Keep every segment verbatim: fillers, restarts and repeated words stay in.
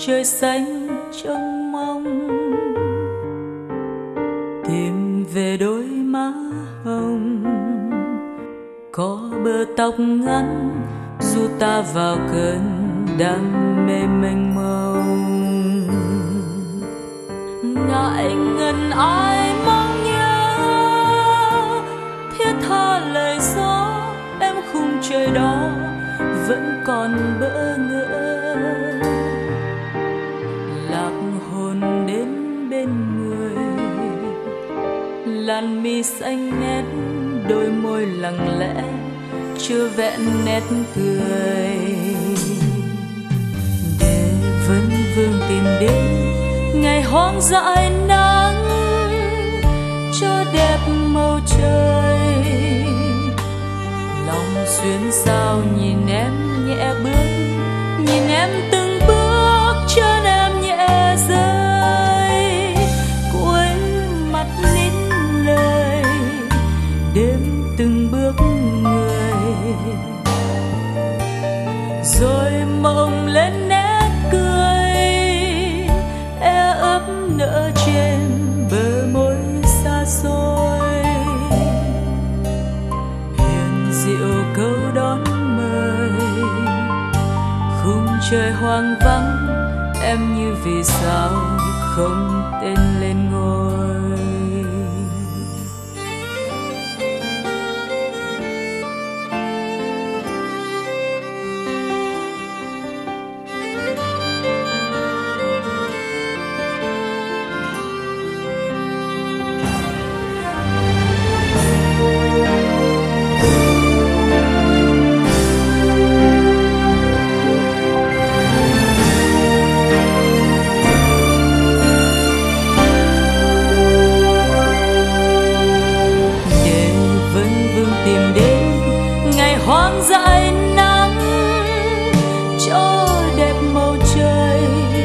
trời xanh trông mong, tìm về đôi má hồng có bờ tóc ngắn, dù ta vào cơn đam mê mênh mông. Ngại ngần ai mong nhớ, thiết tha lời gió, em khung trời đó vẫn còn bỡ ngỡ. Lạc hồn đến bên người, làn mi xanh nét, đôi môi lặng lẽ chưa vẹn nét cười. Để vấn vương tìm đến ngày hoang dại nắng, cho đẹp màu trời. Lòng xuyên sao nhìn em nhẹ bước, nhìn em từng bước chân em nhẹ rơi. Cuối mặt nín lời, đêm từng bước người, rồi mộng lên nét cười, e ấp nở trên bờ môi xa xôi. Hiền diệu câu đón mời, khung trời hoang vắng, em như vì sao không tên lên ngôi. Hoang dại nắng cho đẹp màu trời.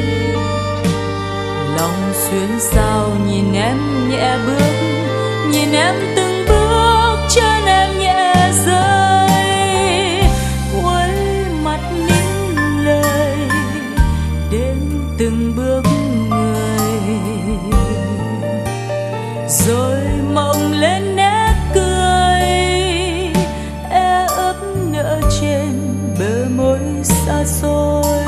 Lòng xuyên sao nhìn em nhẹ bước, nhìn em từng bước chân em nhẹ rơi. Cuối mặt nín lời, đêm từng bước người, rồi mộng lên nét cười, trên bờ môi xa xôi.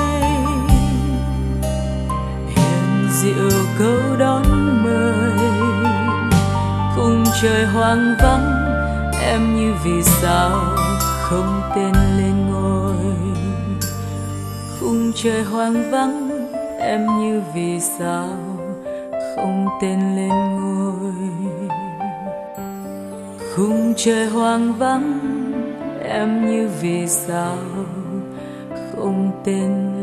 Hiền diệu câu đón mời, khung trời hoang vắng, em như vì sao không tên lên ngôi. Khung trời hoang vắng, em như vì sao không tên lên ngôi. Khung trời hoang vắng, em như vì sao không tên